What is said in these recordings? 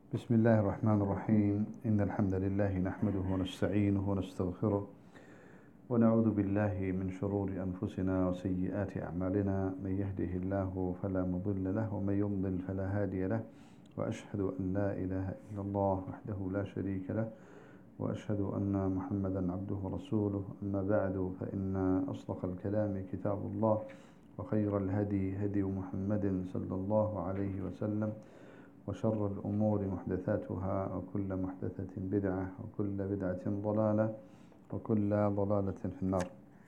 بسم الله الرحمن الرحيم إن الحمد لله نحمده ونستعينه ونستغفره ونعوذ بالله من شرور أنفسنا وسيئات أعمالنا من يهده الله فلا مضل له ومن يضلل فلا هادي له وأشهد أن لا إله إلا الله وحده لا شريك له وأشهد أن محمدا عبده ورسوله أما بعد فإن أصدق الكلام كتاب الله وخير الهدي هدي محمد صلى الله عليه وسلم وشر الأمور محدثاتها وكل محدثة بدعة وكل بدعة ضلالة وكل ضلالة في النار.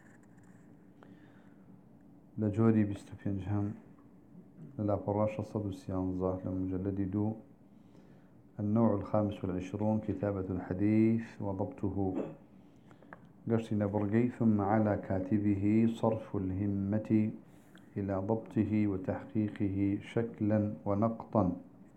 لجوري بستفينجهم لا قراش صد السيانزة لمجلد دو النوع الخامس والعشرون كتابة الحديث وضبطه قرسنا برقي ثم على كاتبه صرف الهمة إلى ضبطه وتحقيقه شكلا ونقطا.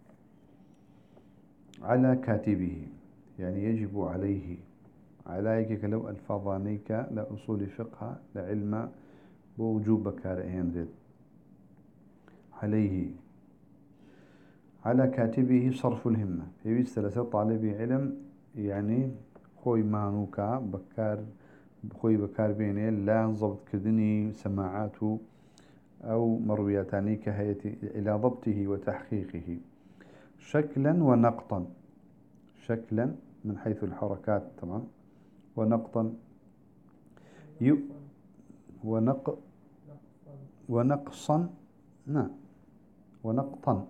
على كاتبه يعني يجب عليه، عليك لو الفاظانيك لأصول فقه لعلم بوجوب كارهين ذات عليه. على كاتبه صرف الهمة في ثلاثة طالب علم يعني خوي مانوكا بكار خوي بكار بيني لا ضبط كذني سماعاته أو مروياتاني كهية إلى ضبطه وتحقيقه شكلا ونقطا. شكلا من حيث الحركات طبعا، ونقطا يو ونقصا نعم ونقطا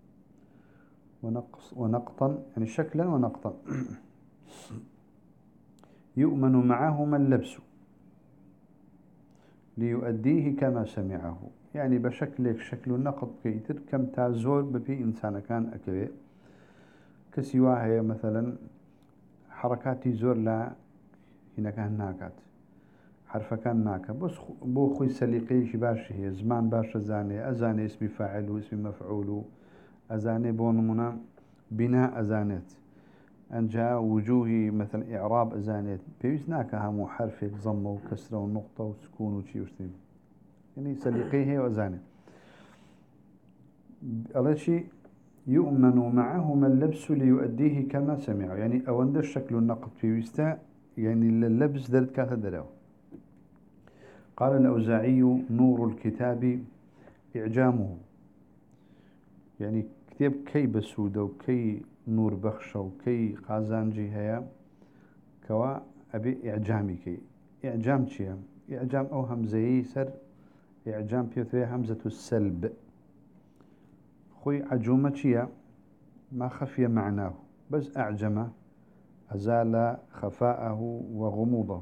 ونقطا يعني شكلا ونقطا. يؤمن معهما اللبس ليؤديه كما سمعه، يعني بشكلك شكل النقط كيتر كم تازور بفي إنسان كان أكبر كسواها مثلا حركاتي زور لا هنا كان ناكات حرف كان ناكا بس بو خوي سليقيش باش هي زمان باش أزاني اسم فاعل واسم مفعول أزاني بونمنا بناء أزانت أنجا وجوهي مثلا إعراب أزانت بيوز ناكا همو حرفك ضمه وكسره ونقطة وسكون وشي وشتين يعني سليقيه وأزانت الله شيء. يؤمن معهما اللبس ليؤديه كما سمعه، يعني أوند الشكل النقد في وستا يعني اللبس درد كاتدرو. قال الأوزاعي نور الكتاب إعجامه، يعني كتاب كي بسودة وكي نور بخشة وكي قازانجي هيا كوا أبي إعجامي كي إعجام شيا إعجام أو همزة سر إعجام بيوتري همزة السلب خوي عجومة شيا ما خفي معناه بس أعجمه أزال خفاءه وغموضه.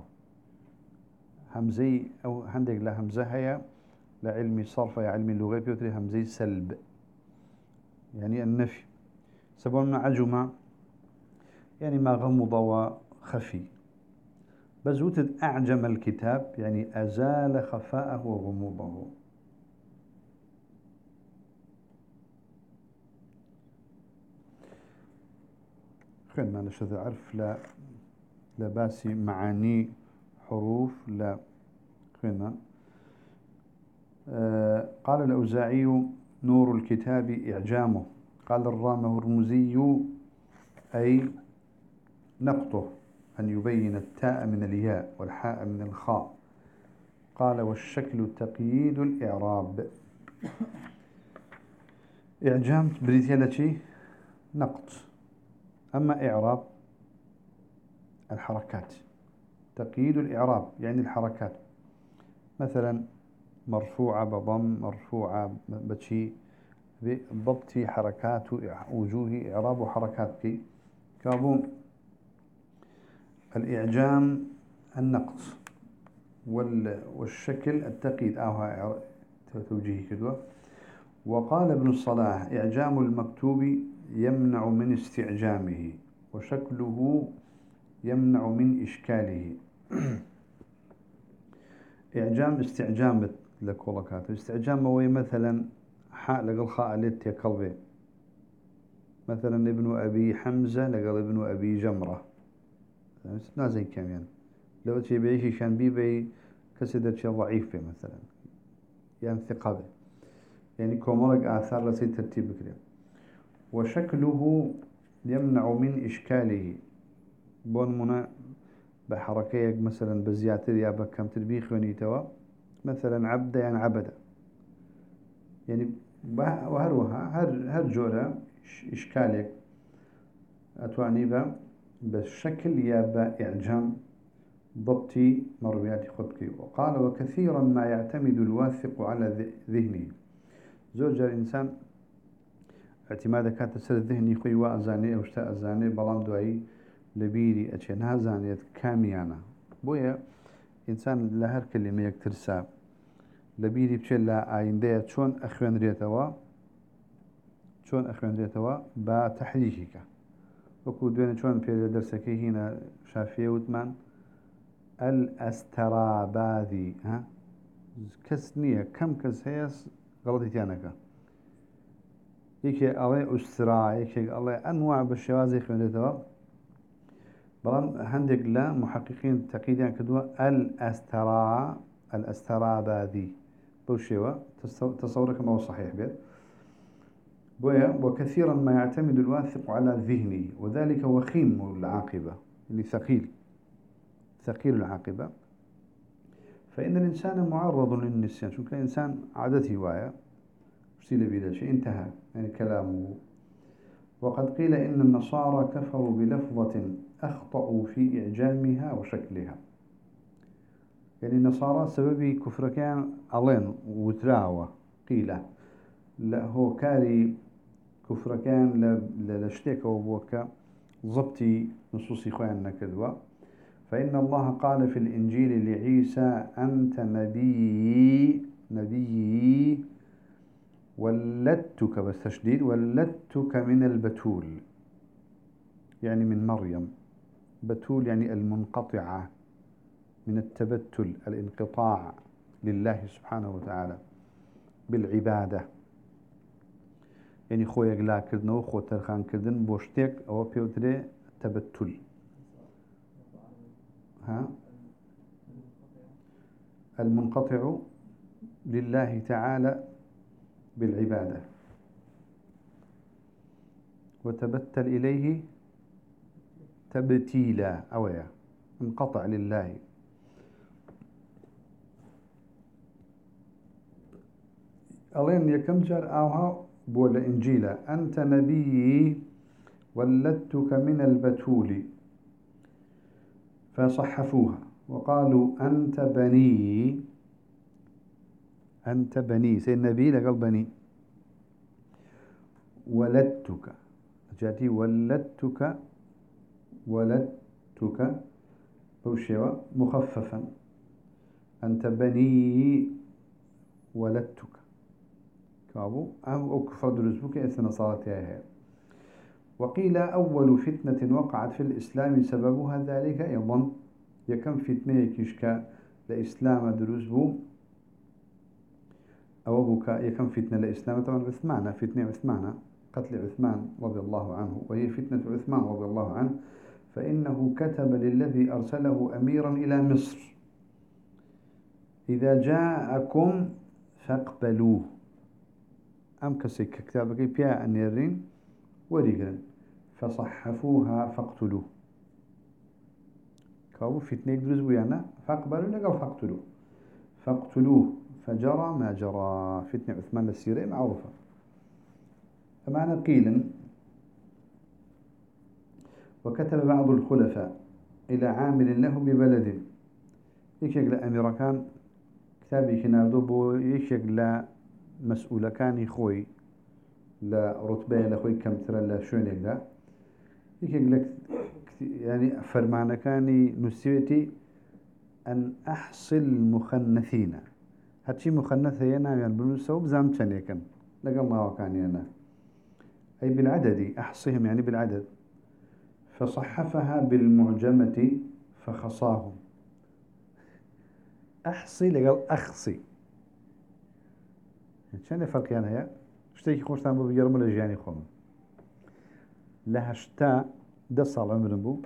همزي أو هندق لهمزة هي لعلم صرف يا علم اللغة بيوتري همزي سلب يعني النفي. سبب عجمة يعني ما غمض وخفي، بزوت أعجم الكتاب يعني أزال خفاءه وغموضه. خير ما نشذ عرف لا لباسي معاني حروف لا خينا. قال الأوزاعي نور الكتاب إعجامه. قال الرامة الرمزي أي نقطه أن يبين التاء من الياء والحاء من الخاء. قال والشكل تقييد الإعراب. إعجام بريتيالتي نقط، أما إعراب الحركات. تقييد الإعراب يعني الحركات، مثلا مرفوعة بضم مرفوعة بشي بضبط حركات وجوه إعراب وحركات كي كابو. الإعجام النقص والشكل التقييد أو توجيه كدوة. وقال ابن الصلاح إعجام المكتوب يمنع من استعجامه وشكله يمنع من إشكاله. إعجام استعجام لكولكات استعجام هو مثلا حاء لقل خاء لت قلبي، مثلا ابن أبي حمزة لقل ابن أبي جمرة نازل كمان لو تبيعيش كان بيبي كسدت شيء ضعيف مثلا يعني ثقة يعني كومرق آثار لسي ترتيب كريم. وشكله يمنع من إشكاله بون منا بحركة مثلا بزياتر يا بكم تربيخ ونيتوا مثلا عبد يعني عبد يعني وهروها هر جورة إشكالك أتواني بالشكل يا بإعجام ضبط مرويات خطك. وقال وكثيرا ما يعتمد الواثق على ذهنه زوج الإنسان اعتماد كانت سر الذهني خوي وأزاني أو اشتاء أزاني بلام دوائي لبيري أتشنها زانية كاميانا بويا إنسان لهر كلمة يكترسا لبيري بشلا آيندية شون أخوان ريتوا بتحريكك وكو دوين شون في درسكي هنا شافية وثمان الأستراباذي ها كسنية كم كس هيس غلطي تيانك يكي الله أسترا يكي الله أنواع بالشوازي خمدتوا بلان هندق لا محققين تقييدين كدوا الأستراباذي بوشيوا تصورك ما هو صحيح بيت بويا وكثيرا ما يعتمد الواثق على ذهنه وذلك وخيم العاقبة اللي ثقيل العاقبة فإن الإنسان معرض للنسيان شو كان إنسان عادته وايا ارسل بلا شيء انتهى يعني كلامه. وقد قيل إن النصارى كفروا بلفظة أخطأوا في إعجامها وشكلها يعني النصارى سبب كفر كان ألين وتراوة قيل لا هو كاري كفر كان لشتيك وبوكا ضبطي نصوصي خواننا كذوة. فإن الله قال في الإنجيل لعيسى أنت نبي ولدتك بس تشديد ولدتك من البتول يعني من مريم بتول يعني المنقطعة من التبتل الانقطاع لله سبحانه وتعالى بالعبادة يعني خويا لا كردنا وخو ترخان كردن بوشتك أو بيوتري تبتل ها المنقطع لله تعالى بالعبادة وتبتل إليه تبتيلا أويا انقطع لله. ألين يكم جار أوها بول إنجيلا أنت نبي ولدتك من البتول فصحفوها وقالوا أنت بني سيد النبي لقال بني ولدتك جاتي ولدتك بوشيوة مخففا أنت بني ولدتك كابو أو كفر درزبك إثنى صارتها. وقيل أول فتنة وقعت في الإسلام سببها ذلك أيضا يكم فتنة كشكا لإسلام درزبو أو بك يكم فتنة لإسلام طبعا عثمان فتنة عثمان قتل عثمان رضي الله عنه وهي فتنة عثمان رضي الله عنه فإنه كتب للذي أرسله أميرا إلى مصر إذا جاءكم فاقبلوه أم كسك كتابك بيا أنيرين وريقرن فصحفوها فاقتلوه كاو فتنة درزبو يعني فاقبلوا لقوا فاقتلوه فجرى ما جرى فتنة عثمان السيرة معروفة. فمعنى قيل وكتب بعض الخلفاء إلى عامل له ببلد يشكل أمريكان كتابي كناردو بو يشكل مسؤول كان خوي لا رتبة لخوي كم ترى لا شونك لا يشكل يعني فرمان كان نسيتي أن أحصل مخنثين هاتشي مخنثة أنا يعني بنوسو بزام تشانيكن لقى ما وكان أنا أي بالعدد أحصيهم يعني بالعدد فصحفها بالمعجمة فخصاهم أحصي لقال أخصي شنو الفرق يعني هي اشتكي خوش تنبو بيرمو لجياني خوم لها شتا دصال عمر بو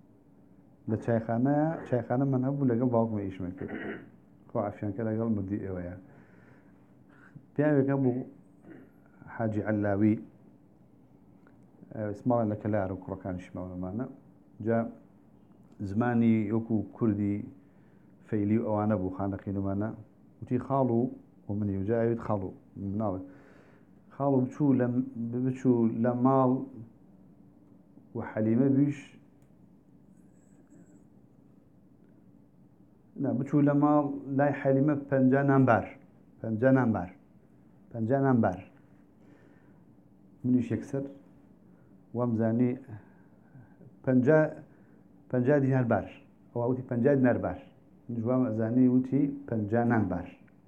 لشيخانا من أبو لقال باوكم إيش من كده خو عفيان كده قال مدي إيوه بيعمل أبو حاجي علاوي اسم الله لك لا أعرف كان شمال معنا جاء زماني يوكو كردي فيلي أو أنا أبو خانقين معنا وتي خالو ومن يجا يدخلوا من نار خالو بشو لمال وحليمة بيش لا بشو لمال لا حليمة بنجان أمبار منيش يكسر وامزاني بنجا دينار بار أو أوتي بنجا دينار بار نجوام أزاني أوتي بنجان أمبار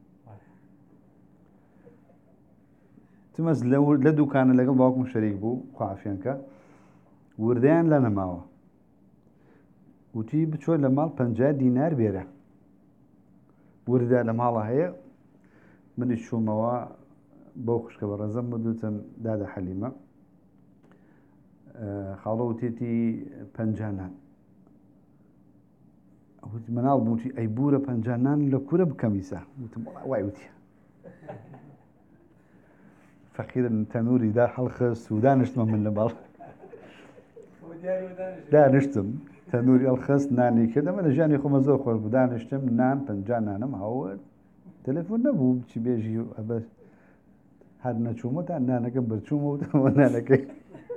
تمز لدو كان لقل باوكم شريك بو خافيانك ورديان لنا ماوا وتي بتشو لمال 50 دينار بيره وردا لمالها هي من الشو موا بوخش كبر زم دوتن دادا حليمة خالوتي تي 50 وتي منال بوتي أي بورة 50 لكورة بكميسة وتي واي وتي فخيرا تنوري دا حلخص ودانشت من لبال دانشتم تنوري الخص ناني كده من جاني خو مزور خو دانشتم نان 50 نانم هاو تلفون نبو بشي بيجي بس هاد نشومو تا نانا كم برشومو ونانا كي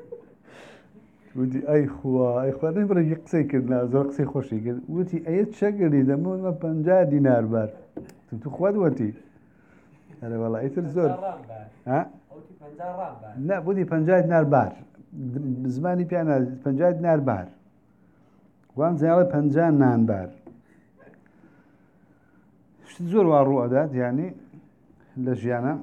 ودي أي خوا نبرة يقصي كنا زرقسي خوشي كده ودي أي تشغلي ده ما 50 دينار بار تو خواد وتي أنا والله أي ترزول ها لا بودي 50 دينار بار زماني بيانا 50 دينار بار وان زيالي 50 نان بار شو تزور وارو أدات يعني لجيانا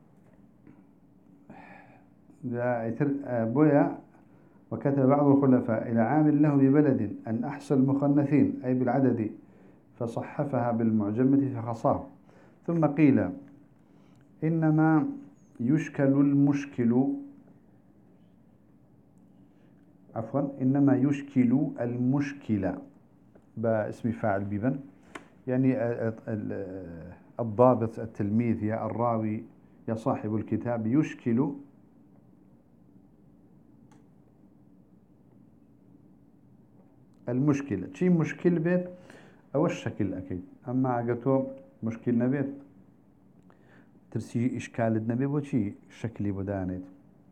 بويا وكتب بعض الخلفاء إلى عامل له ببلد أن أحصى المخنثين أي بالعدد فصحفها بالمعجمة فخصاه ثم قيل إنما يشكل المشكل إنما يشكل المشكلة باسم فاعل بيبن يعني الضابط التلميذ يا الراوي يا صاحب الكتاب يشكل المشكلة شي مشكل بيت أو الشكل أكيد أما عقتو مشكل نبيت ترسي إشكال النبي وشي شكلي بدانت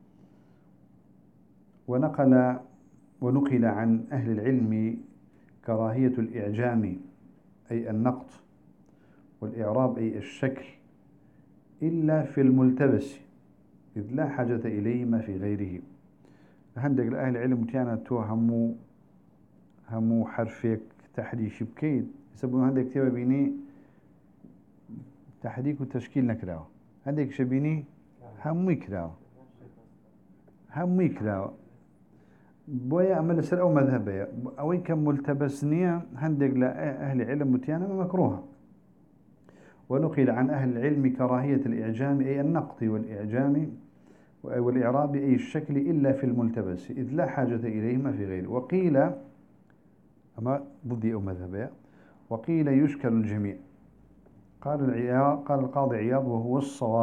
ونقل عن أهل العلم كراهية الإعجام أي النقط والإعراب أي الشكل إلا في الملتبس إذ لا حاجة إليهما في غيره عندك أهل العلم كانت توهموا همو حرفك تحريش بكيد يسبون عندك كتابة بيني تحريك وتشكيل نكراو عندك شبيني هم يكراو بويا أمل سر أو مذهبية أو كم ملتبسنية عندك لأهل علم متيانا مكروها ونقل عن أهل العلم كراهية الإعجام أي النقط والإعجام والإعراب أي الشكل إلا في الملتبس إذ لا حاجة إليهما في غيره وقيل أما ضدي أو مذهبية وقيل يشكل الجميع قال القاضي عياض وهو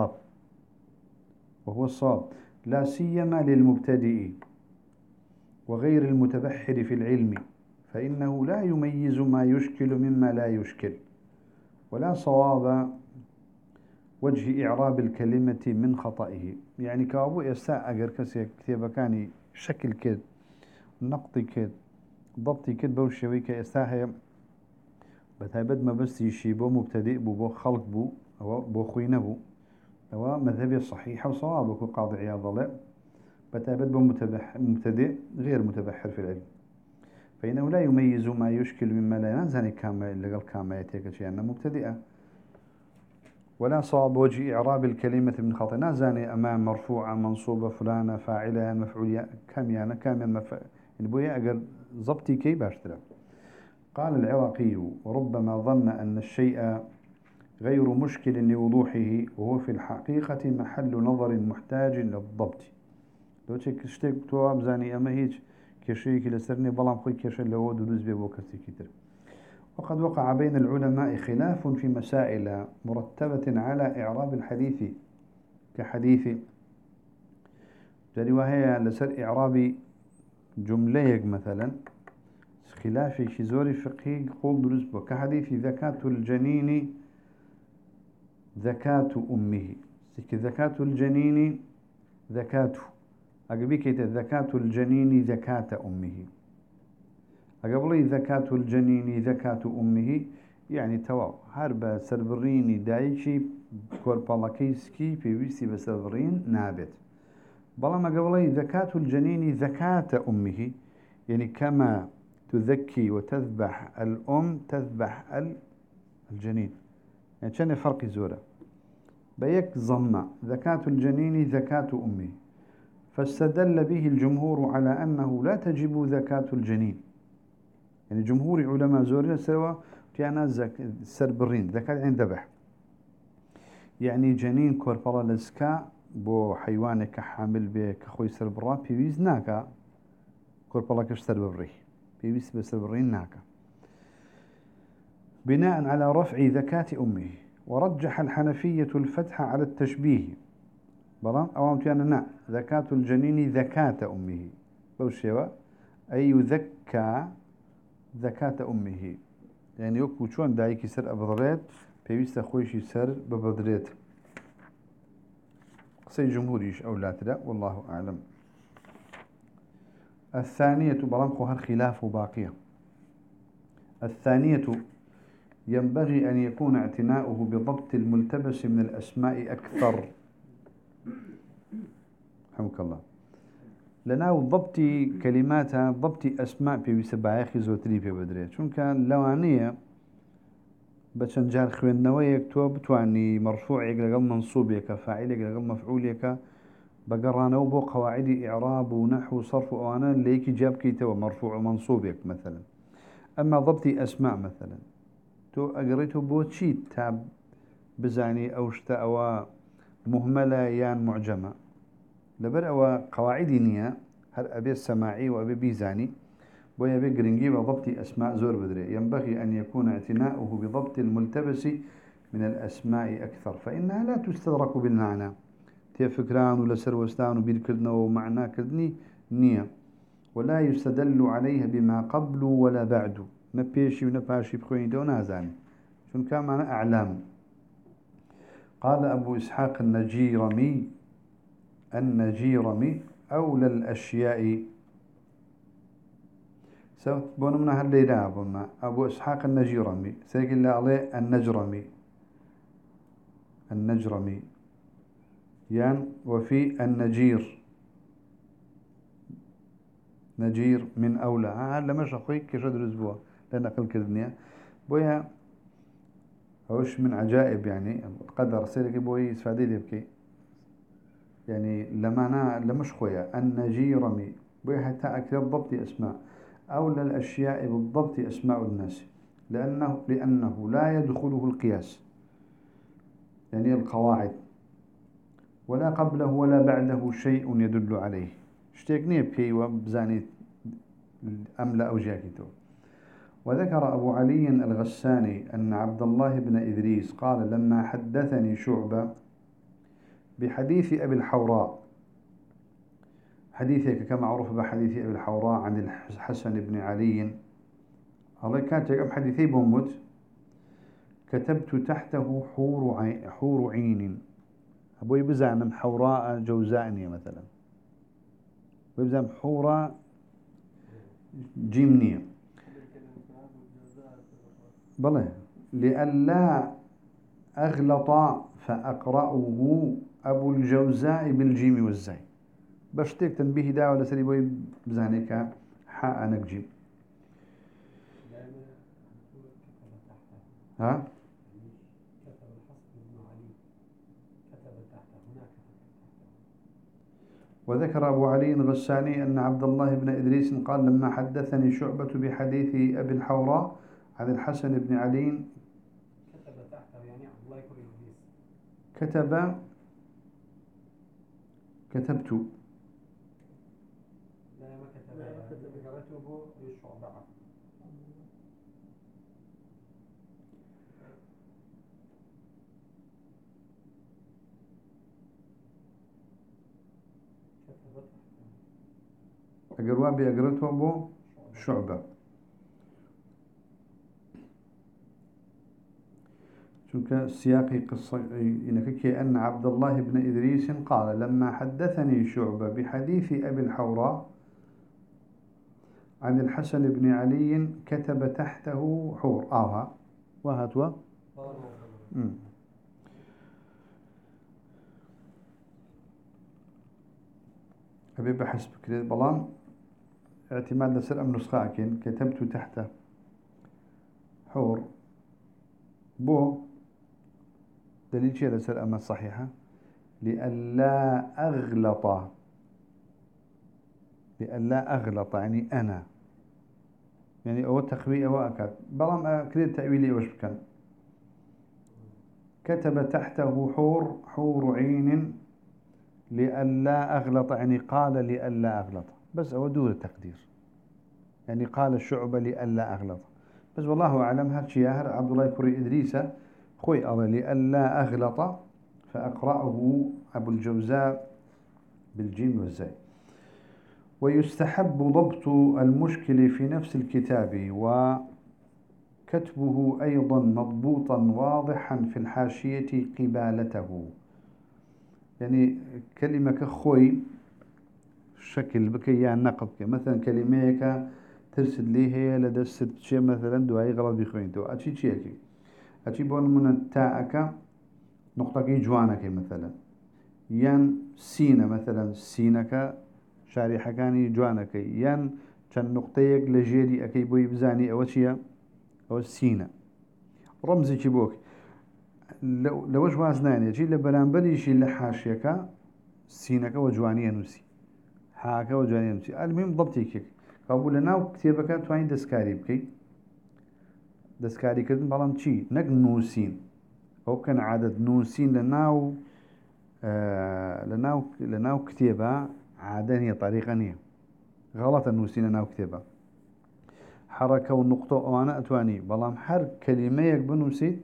الصواب لا سيما للمبتدئ وغير المتبحر في العلم فإنه لا يميز ما يشكل مما لا يشكل ولا صواب وجه إعراب الكلمة من خطئه يعني كابو يستاء أجر كسي كتابة كاني شكل كد نقطي كد ضبطي كد بوشوي كيستاهي بتايبد ما بس يشي بو مبتدئ بو خلق بو أو بو خوينة بو أو مذهبي الصحيح وصوابك وقاضي عياض الله بتايبد بو مبتدئ غير متبحر في العلم فإنه لا يميز ما يشكل مما لا ينزل كما اللي قال كما يتيك شيئا مبتدئة ولا صواب وجه إعراب الكلمة من خطأ نازاني أمام مرفوعة منصوبة فلانة فاعلة مفعولية كاميانة كاميان بويا أقل ضبطي كي باشترا قال العراقي وربما ظن أن الشيء غير مشكل لوضوحه وهو في الحقيقة محل نظر محتاج للضبط لو تشتك تواب زاني أما هيج كشيك لسرني بلام خوي كشي لو دروز بيبو كرتي كتر وقد وقع بين العلماء خلاف في مسائل مرتبة على إعراب الحديث كحديث جاري وهي لسر إعرابي جملة مثلا خلافي شي زوري فقهي قول درسبه كحديث زكاة الجنين زكاة أمه زكاة الجنين زكاته أقبيك زكاة الجنين زكاة أمه أقبلي زكاة الجنين زكاة أمه يعني تواو هرب سربريني دايشي كوربالاكيسكي في ويسي بسربرين نابت بلا ما قبلي زكاة الجنين زكاة أمه يعني كما تذكي وتذبح الأم تذبح الجنين يعني كان فرق زورة بيك ضمة زكاة الجنين زكاة أمه فاستدل به الجمهور على أنه لا تجب زكاة الجنين يعني جمهور علماء زورة سوا كان سربرين زكاة عند ذبح يعني جنين كوربرا لسكا بو حيوانك حامل بك خوي سربرا بيويز ناكا كوربرا كش سربري بيويز بسربرين ناكا بناء على رفع زكاة أمه ورجح الحنفية الفتح على التشبيه بلان أوام تيانا زكاة الجنين زكاة أمه بوشيوا أي يذكى زكاة أمه يعني يوكو شون دايكي سر أبضريت بيويست خويشي سر ببضريت قصي جمهوريش أو لا تلا والله أعلم. الثانية بلان خوها الخلاف باقية. الثانية ينبغي أن يكون اعتناؤه بضبط الملتبس من الأسماء أكثر رحمك الله لنا ضبط كلماتها ضبط أسماء في سبايخ زوتري في بدري شون كان لوانية بتشنجار خوين نويك تو بتواني مرفوع يقل منصوب يك فاعل يقل مفعول يك بقرانا وبو قواعد إعراب ونحو صرف وأنا ليك جاب كيتو مرفوع ومنصوب يك مثلا. أما ضبط أسماء مثلا تو أقريته بوتشيت تاب بزاني أو شتاء أو مهملة يان معجمة لبر أو قواعدي نية هل أبي السماعي وأبي بيزاني ويا بقرنجي وضبط أسماء زور بدري ينبغي أن يكون اعتناؤه بضبط الملتبس من الأسماء أكثر فإنها لا تستدرك بالمعنى تفكران ولا سروستان وبيركدنا ومعنى كدني نية ولا يستدل عليها بما قبل ولا بعد نبيشي ونباشي بخوين دون هذان شون كان معنى أعلام. قال أبو إسحاق النجيرمي أولى الأشياء بونا من هالليلة أبو إسحاق النجيرمي سيقول الله عليه النجرمي يعني وفي نجير من أولى هذا مش أخوي كشد الأسبوع لأن أقل كذنيا بويا هوش من عجائب يعني قدر سيرك بوي سفادي يبكي يعني لمش خويا النجيرمي بويا حتى أكثر ضبط أسماء أولى الأشياء بالضبط أسماء الناس لأنه لا يدخله القياس يعني القواعد ولا قبله ولا بعده شيء يدل عليه اشتيقني بكي وبزاني أملا أو جاكتو. وذكر أبو علي الغساني أن عبد الله بن إدريس قال لما حدثني شعبة بحديث أبي الحوراء حديثك كما معروف بحديث أبي الحوراء عن الحسن بن علي الله كانت يقام حديثي بومت كتبت تحته حور عين أبوي بزعم حوراء جوزائني مثلا ويبزعم حورة جيمنية بلى لئلا أغلط فأقرأه أبو الجوزاء بالجيم والزاي بشتك تنبيه دا ولا سري بوي بزانيك حاء نكجيم ها وذكر أبو علي الغساني أن عبد الله بن إدريس قال لما حدثني شعبة بحديث أبي الحوراء عن الحسن بن علي كتب تحته يعني عبد الله يكون إدريس كتبت لا ما كتب قرأته للشعبة كتبت أقروا بأقرته أبو شعبة. شوك سياقي قصة إنك أن عبد الله بن إدريس قال لما حدثني شعبة بحديث أبي الحوراء عن الحسن بن علي كتب تحته حور وهاتوا. أبي بحسب كده بلان اعتماد لسر أم نسخة كتبت تحته حور بو دليل شيء لسر أم الصحيحة لئلا أغلط يعني أنا يعني أو تخوي أو أكاد بلان كده تأويلي وش كان كتب تحته حور عين لئلا أغلط يعني قال لئلا أغلط بس هو دور التقدير يعني قال الشعبة لئلا أغلط بس والله أعلم هالشي ياهر عبد الله كري إدريس خوي الله لئلا أغلط فأقرأه أبو الجوزاء بالجيم والزاي. ويستحب ضبط المشكل في نفس الكتاب وكتبه أيضا مضبوطا واضحا في الحاشية قبالته يعني كلمة كخوي شكل بكي يعني نقد مثلا كلمة ترسل لي هي لدست شيء مثلا دعاء غلط بخوينتو أشي شيء أشي بون من التاءك نقطة كي جوانك مثلا ين سينة مثلا سينك شارحة كاني جوانك ين كان نقطيك لجيري أكي بوي بزاني أو شيء أو سينة رمزي كبوك لو وازناني يجي لبرانبري شي لحاشيك سينك وجوانية نوسي حاكا وجوانية نوسي المهم ضبطي كيك قابل لنا كتابك تواني دسكاري بكي دسكاري كردن بلام چي نك نوسين أو كان عدد نوسين لناو كتابة عادة هي طريقة هي غلط النوسين لناو كتابة حركة والنقطة وأنا أتواني بلام حر كلمة يكبنوسي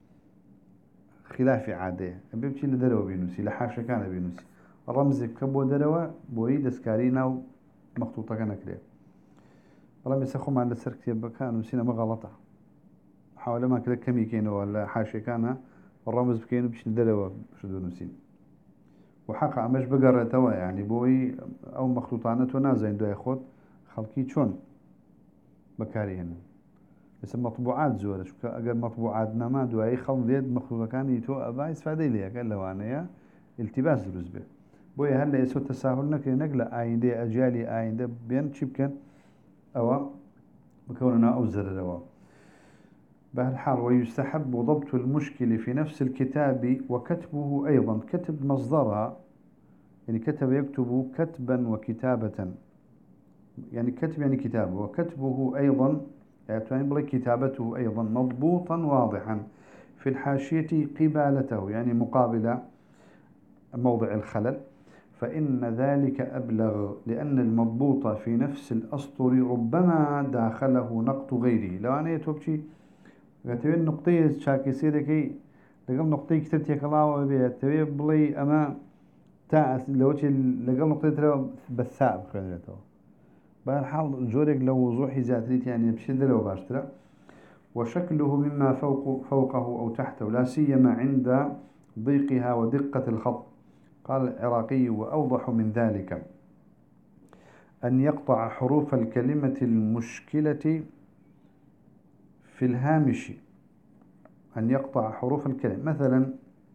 خلاف عادة بيبتي لدروا بينوسي لحاشا كان بينوسي رمز كبو دروا بوي دسكارينا ومخطوطة كان كريم بلام يسخو مع لسر كتابة كانوا سينا مغلطة حاول ما كده كمي كينو ولا حاشا كان الرمز بكينو بيش لدروا بشدو نوسين وحقا مش بقرة توا يعني بوي أو مخطوطانة نازين دو يخوض خلقي شون بكاريهن بس مطبوعات زورة شو أجر مطبوعات نما دواي خلق ديد مخطوطة كان يتو أبا استفادة ليه قال له أنا التباس دروز به بوي هلا يسوي تساهل نك نقل آيندة أجيالي آيندة بين شبكن أو بكوننا أوزر روا بهالحال ويستحب ضبط المشكل في نفس الكتاب وكتبه أيضا كتب مصدرها يعني كتب يكتب كتبا وكتابة يعني كتب يعني كتاب وكتبه أيضا يعني كتابته أيضا مضبوطا واضحا في الحاشية قبالته يعني مقابل موضع الخلل فإن ذلك أبلغ لأن المضبوط في نفس الأسطر ربما داخله نقط غيره لو أنا يتوبشي قلت نقطية شاكي سيركي لقل نقطية كتبت يكلاوة بيها تبي بلي أما تاء لو لقل نقطية ترى بالثاء بخيرته بهالحال جورك لو وضوح ذاتريت يعني بشدة لو باشترى وشكله مما فوقه أو تحته لا سيما عند ضيقها ودقة الخط. قال العراقي وأوضح من ذلك أن يقطع حروف الكلمة المشكلة في الهامش أن يقطع حروف الكلمة مثلا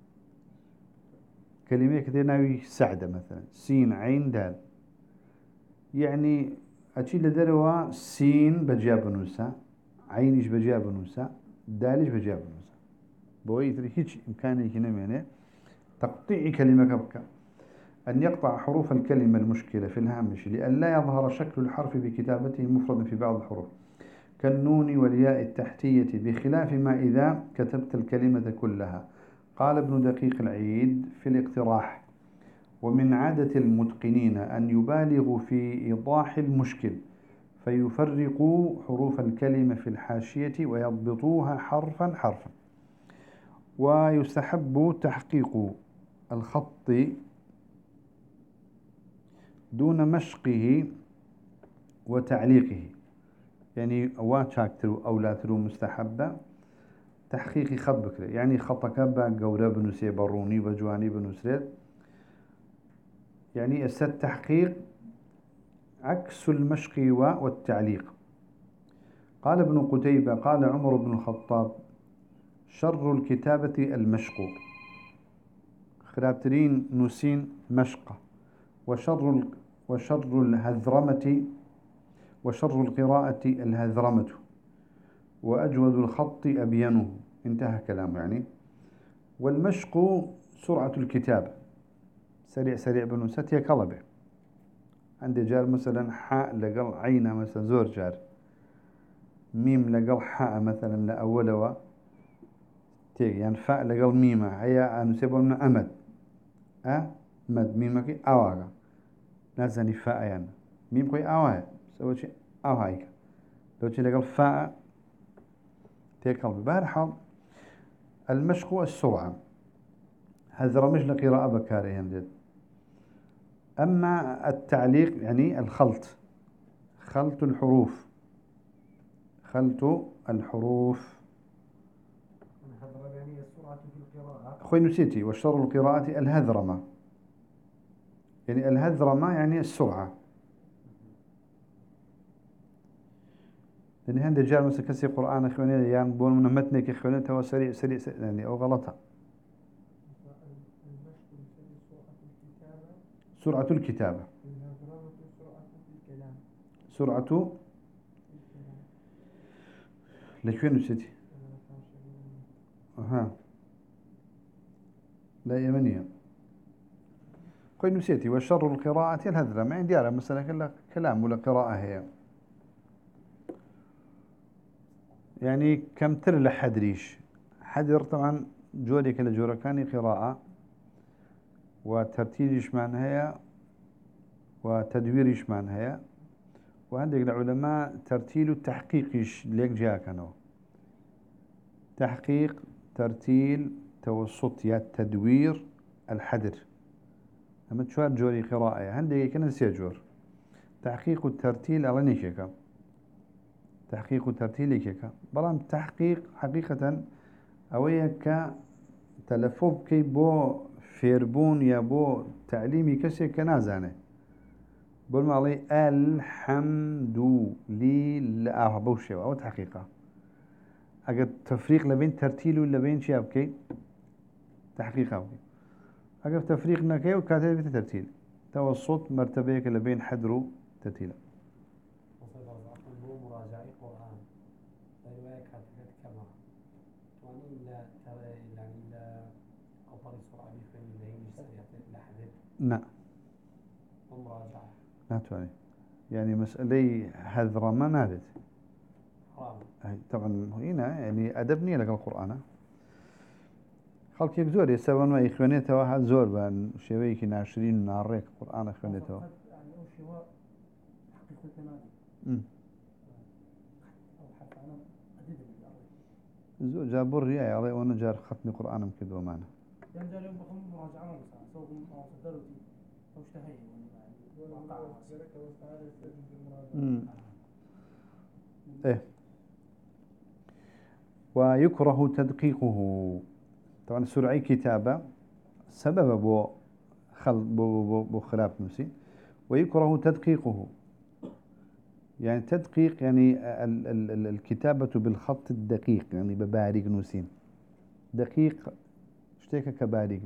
كلمة كده ناوي سعدة مثلا سين عين دال يعني أشي لدروا سين بجاب نوسا عينيش بجاب نوسا داليش بجاب نوسا بوي يتري هيج إمكاني هنا منه تقطيع كلمة كبكة أن يقطع حروف الكلمة المشكلة في الهامش لئلا يظهر شكل الحرف بكتابته مفردا في بعض الحروف كالنون والياء التحتية بخلاف ما إذا كتبت الكلمة كلها. قال ابن دقيق العيد في الاقتراح ومن عادة المتقنين أن يبالغوا في إيضاح المشكل فيفرقوا حروف الكلمة في الحاشية ويضبطوها حرفا حرفا. ويستحب تحقيق الخط دون مشقه وتعليقه يعني واتشاكتر أو لا ترو مستحبة تحقيق خط بكرة يعني خطك بقورة بنسي بروني وجواني بنسريت يعني السد تحقيق عكس المشق والتعليق. قال ابن قتيبة قال عمر بن الخطاب شر الكتابة المشق خرابترين نسين مشقة وشر الهذرمة وشر القراءة الهذرمة وأجود الخط أبينه انتهى كلامه يعني. والمشق سرعة الكتابة سريع سريع بنوستي كلبه عندي جار مثلا حاء لقل عينه مثلا زور جار ميم لقل حاء مثلا لأوله تيجي يعني فاء لقل ميمة هي نسيبه من أمد مد ميمك أواغا لازم فاء يعني ميم كوي أواه سوى شيء أوهايك لو شيء لقل فاء تيجي كلبه بهالحال المشق السرعة هذا رمج لقراءة بكاري يعني. أما التعليق يعني الخلط خلط الحروف خلط الحروف يعني السرعة في القراءة أخوي نسيتي وشر القراءة الهذرمة يعني الهذرمة يعني السرعة لأن هند جاء مثلا كسي قرآن أخواني يعني بون من متنك أخواني توا سريع سريع يعني أو غلطها سرعة الكتابة سرعة لكوين نسيتي أها لا يمنية أخوي نسيتي وشر القراءة الهذرمة يعني ديارة مثلا كلام ولا قراءة هي يعني كم تر لحدريش حدر طبعا جوري كلا جورا كان قراءة وترتيلش من هي وتدويرش من هي وعندك العلماء ترتيل التحقيقش ليك جاء كانوا تحقيق ترتيل توسط يا تدوير الحدر أما تشوار جوري قراءة عندك كنا سيجور تحقيق الترتيل أغني كيكا تحقيق الترتيل كيكا بلان تحقيق حقيقة أويك تلفظ كي بو فيربون يا بو تعليمي كسي كنازانه بقول ما علي الحمد لله بوشي أو تحقيقه أجد تفريق لبين ترتيل ولا بين شيء أبكي تحقيقه أبكي أجد تفريق نكيو كاتب ترتيل توسط مرتبة لبين حدرو ترتيله مراجعة قرآن رواية كاتبة كما وأنا لا ترى يعني لا أطر سرعة بفهم اللي هي سريعة لحدث نعم ومراجعة لا تعني يعني مسألة هذرة ما نادت طبعا هنا يعني أدبني لك القرآن خلق يكزور يسوون ما يخونيته واحد زور بان شويك ناشرين ناريك قرآن يخونيته يعني أو شواء حقيقة تنادي أو حتى أنا أدد زور جابور رياي علي وانا جار ختمي قرآن مكدو معنا يعني جار يوم بخم مراجعة مثلا سوف صدرتي أو اشتهي إيه ويكره تدقيقه طبعا سرعي كتابة سبب بو بو خلاف نسي ويكره تدقيقه يعني تدقيق يعني الكتابة بالخط الدقيق يعني ببارق نسين دقيق اشتيك كبارق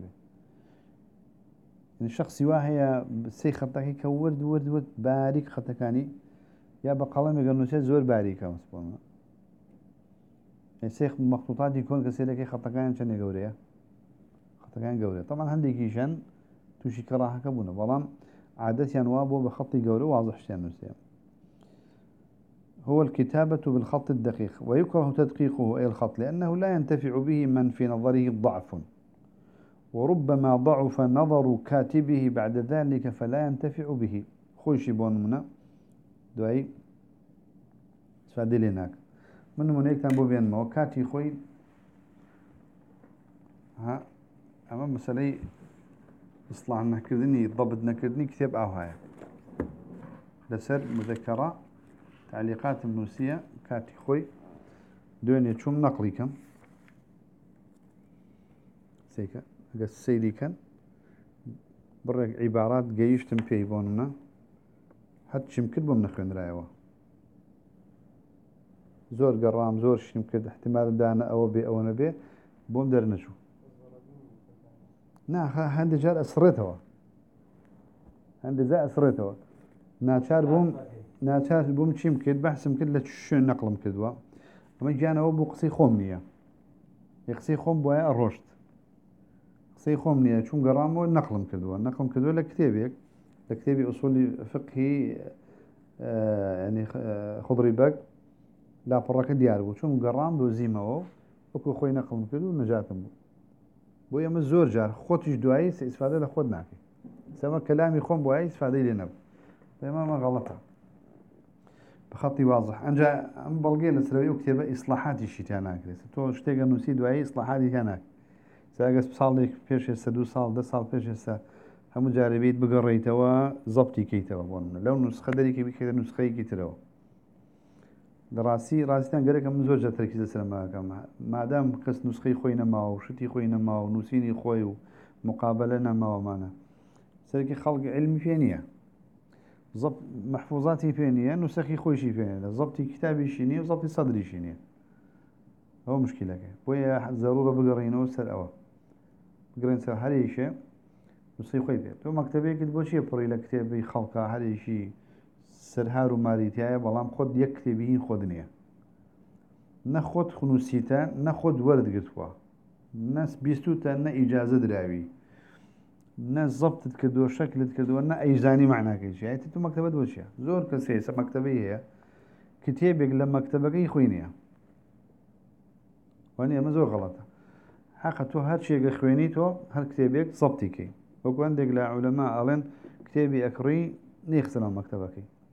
يعني الشخص واهي سي خطك كورد ورد بارق خطكاني يا بقلم يقول نسي زور بارقة مسبونا يعني سيخ مخطوطات يكون كسيلك خطكان شن يقوريه خطكان قوريه طبعا عندي كيشان توشي كراهة كبونا بلان عادة وابو بخطي قوري واضح شان نسيان هو الكتابة بالخط الدقيق ويكره تدقيقه أي الخط لأنه لا ينتفع به من في نظره ضعف وربما ضعف نظر كاتبه بعد ذلك فلا ينتفع به خوشي بون منا دعي سفادي لناك من منيك تنبو بين ما وكاتي خوي ها أما مسألة إصلاح نكردني ضبط نكردني كتاب أو هاي لسر مذكرة تعليقات النوسية كاتي خوي دوني شوم نقلي كم سيكا قص سيدي كان برق عبارات جيش تنبيه بوننا حتى شمكد بمنخن رايوه زور قرام زور شمكد احتمال دانا أو بي أو نبي بوم درنشو نا هندي جار أسرتها هندي زا أسرتها ناتشار بوم شمكد بحسم كد شو نقلم كدوا أما جانا أبو قصي خومنية يقصي خوم بوايا الرشد قصي خومنية شو قرامو نقلم كدوا لكتابي أصولي فقهي يعني خضري بق لا برك ديار بو شو قرام دو زيمه وكو خوي نقلم كدوا نجاتم بويا مزور جار خوتش دواي استفادة لخود ناكي سما كلامي خوم بواي استفادة لنب ما غلطة بخطي واضح أنجا أم بلقي لسروي وكتب إصلاحات الشتاء كريس تو اشتاق نسي دواي إصلاحات كانك ساقس بصالك فيش السدو صال ده صال فيش الس هم جاربيت بقريتوا زبطي كيتوا بون لو نسخة دريكي بكذا نسخة كيتوا راستان قالك من زوجة تركيز السلام كم ما دام قص نسخي خوينا ما وشتي خوينا ما ونسيني خوي ومقابلنا ما ومانا سلكي خلق علمي فينيا ضبط محفوظاتي فينيا نسخي خويشي فينيا ضبطي كتابي شيني وضبطي صدري شيني هو مشكلة كي بويا ضرورة بقرينه وسر أوا بقرين سر هذا شيء نسخي خوي بيه تو مكتبي كده بوشي بري لكتابي خلقه هذا شيء سرهار وماريتيا بلام خود يكتبين خودنيا نخود خنوسيتان نخود ورد قطوا ناس بيستوتا نا إجازة دراوي ناس ضبطت كدو شكلت كدو نا أيزاني معناه كيش يعني تو مكتبة دوشيا زور كسيسة مكتبة هي كتابك لما مكتبك يخوينيا وانيا مزور غلطة حقا تو هاد شيء خوينيتو هاد كتابك ضبطي كي وكو عندك لا علماء ألين كتابي أكري نيخسنا مكتبك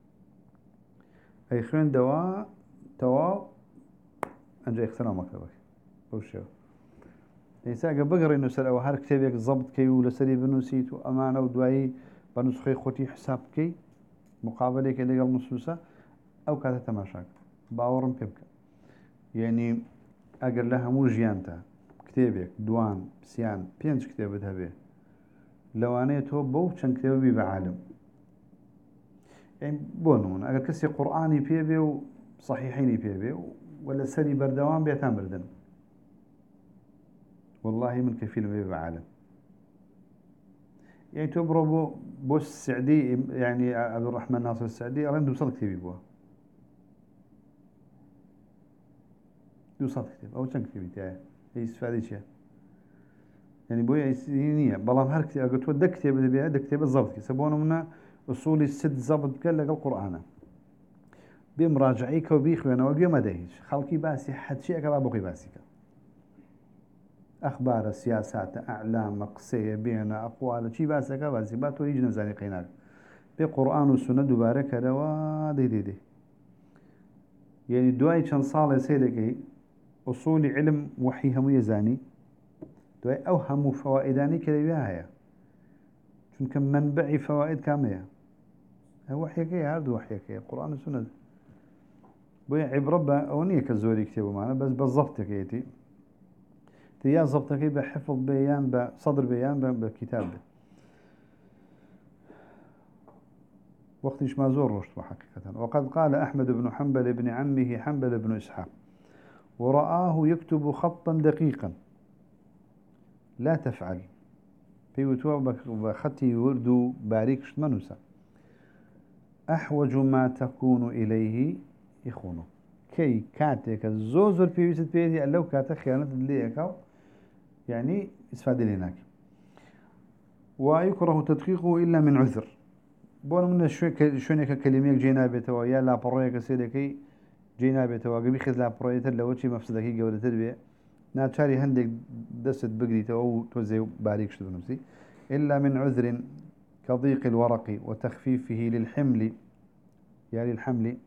أي خوين دواء توا أنجا يخسنا مكتبك وشو إنسان بقرا إنه سر أو هر كتابك ضبط كي ولا سري بنوسيت وأمانة ودواي بنسخي خوتي حساب كي مقابلة كده قبل نصوصة أو كذا تماشاك باورم بيبك يعني أجر لها مو جيانتا كتابك دوان بسيان بينش كتاب ذهبي لو أنا تو بو كان كتابي بعالم يعني بونون أجر كسي قرآني بيبي وصحيحيني بيبي ولا سري بردوان بيتام بردن والله من كفيل بيبي بعالم يعني تبرو بو السعدي يعني عبد الرحمن ناصر السعدي أرين دوصل كتابي بوا دوصل كتاب أو كان كتابي تاعي هي استفادة شيء يعني بويا يسينية بلام هر كتاب قلت ود كتاب ذبيعة ده كتاب الضبط سبونه منا أصول الست ضبط كله القرآن بمراجعيك وبيخ وأنا وجي ما دهيش خلقي باسي حد شيء كلا بقي باسيك أخبار السياسات أعلام قصية بين أقوال شيء باسك باسي باتو يجنا زاني قيناك بقرآن والسنة دبارك روا دي يعني دواي كان صالة سيدك أصول علم وحي هم يزاني دواي أوهم فوائداني كذا هي شون كم منبع فوائد كامية وحي كي هذا وحي كي القرآن والسنة بويا عبربة أونية كزوري كتابه معنا بس بالضبط كيتي تيا ضبط كي بحفظ بيان بصدر بيان بكتاب وقتش ما زور رشد حقيقة وقد قال أحمد بن حنبل ابن عمه حنبل بن إسحاق ورآه يكتب خطا دقيقا لا تفعل في وتوع بخطي وردو باريكش منوسا أحوج ما تكون إليه يخونه كي كاتك الزوزر في وسط بيتي لو كاتك خيانة ليك يعني استفاد لهناك ويكره تدقيقه إلا من عذر بون من شونك كلميك جينابته ويا لا برويك سيدكي جينابته وقبي خذ لا برويت لو شي مفسدكي قولت بيه ناتشاري هندك دست بقريته أو توزي باريك شو نفسي إلا من عذر كضيق الورق وتخفيفه للحمل يعني الحمل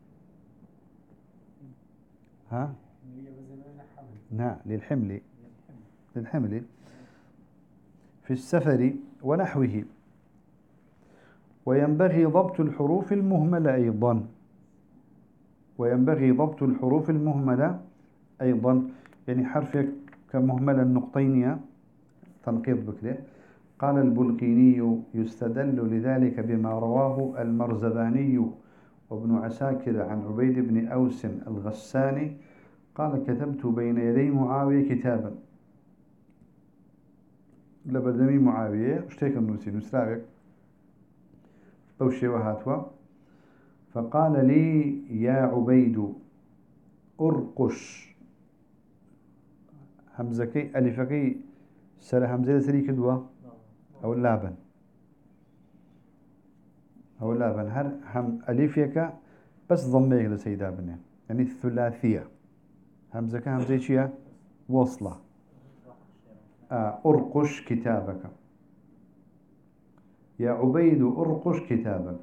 ها نعم للحمل في السفر ونحوه وينبغي ضبط الحروف المهملة أيضا وينبغي ضبط الحروف المهملة أيضا، يعني حرفك كمهملة النقطين تنقيض بكله. قال البلقيني يستدل لذلك بما رواه المرزباني وابن عساكر عن عبيد بن أوس الغساني قال كتبت بين يدي معاوية كتابا لبردمي معاوية اشتيك النوسي نسراوك أوشي وهاتوا فقال لي يا عبيد أرقش همزكي ألفكي سر همزة سري كدوة أو اللابن أو اللابن هر هم ألفيك بس ضميك لسيدا بني يعني الثلاثية همزة همزة شيء وصلة أرقش كتابك يا عبيد أرقش كتابك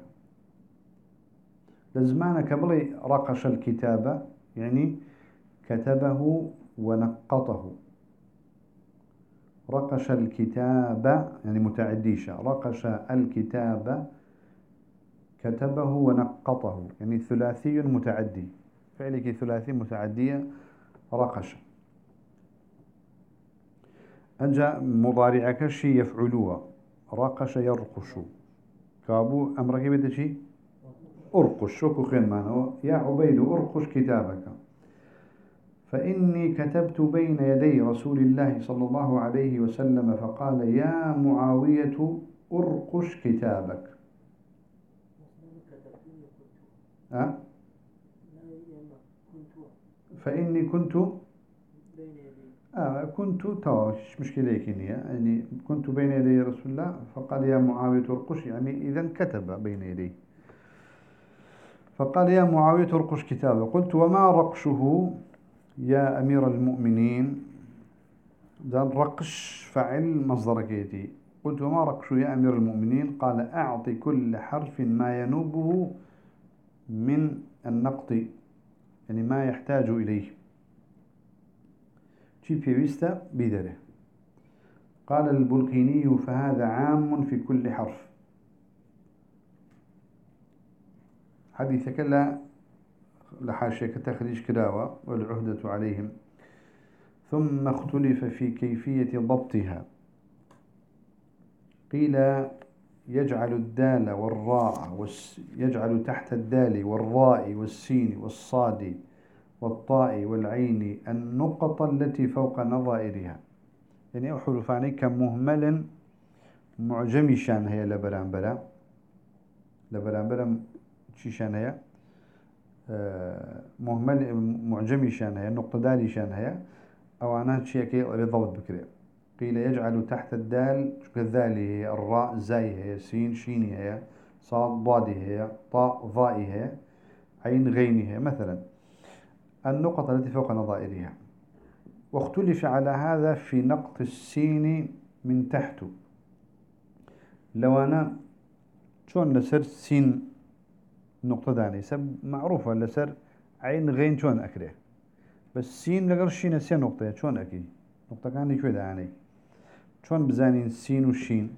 لزمانك بلي رقش الكتابة يعني كتبه ونقطه. رقش الكتاب يعني متعديشة رقش الكتاب كتبه ونقطه يعني ثلاثي متعدي فعلك ثلاثي متعدية رقش. أنجا مضارعك شي يفعلوها رقش يرقش كابو أمرك بده شي أرقش شوكو خين مانو يا عبيد أرقش كتابك فإني كتبت بين يدي رسول الله صلى الله عليه وسلم فقال يا معاوية أرقش كتابك. أه؟ فإني كنت كنت تواش مشكلة يعني كنت بين يدي رسول الله فقال يا معاوية أرقش يعني إذا كتب بين يدي فقال يا معاوية أرقش كتابك. قلت وما رقشه يا أمير المؤمنين ذا رقش فعل مصدر كيتي. قلت وما رقشه يا أمير المؤمنين قال أعطي كل حرف ما ينوبه من النقط يعني ما يحتاج إليه شي بيويستا بدره. قال البلقيني فهذا عام في كل حرف. حديثك لا لحاشيك تخريج كراوة والعهدة عليهم. ثم اختلف في كيفية ضبطها قيل يجعل الدال والراء يجعل تحت الدال والراء والسين والصاد والطاء والعين النقط التي فوق نظائرها يعني أو حروفاني كمهمل معجمي شان هي لبرانبرا شي شان هي مهمل معجمي شان هي نقطة دالي شان هي أو أنا شيء كي ضبط بكري. قيل يجعل تحت الدال كالذالي هي الراء زاي هي سين شيني هي صاد ضادي هي طاء ضائي هي عين غيني هي مثلا النقط التي فوق نظائرها. واختلف على هذا في نقط السين من تحت. لو أنا شون لسر سين نقطة داني سب معروفة لسر عين غين شون أكره بس سين لقر شين سين نقطة شون أكيد نقطة كان شوي داني شون بزانين سين والشين.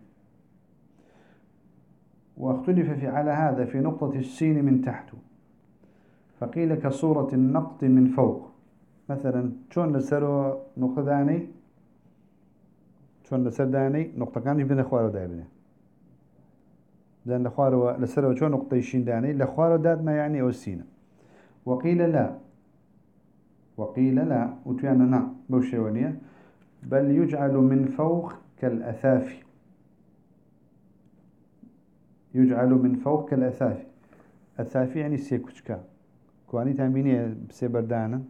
واختلف في على هذا في نقطة السين من تحت فقيل كصورة النقط من فوق مثلا شون لسر نقطة داني شون لسر داني نقطة كان يبين أخواره دايبنه لأن لخواره لسر شون نقطة يشين داني لخواره دادنا يعني أو السين. وقيل لا وتيانا بوشيونية بل يجعل من فوق كالأثافي يجعل من فوق كالأثافي. أثافي يعني سيكوشكا كواني تنبيني بسيبردانا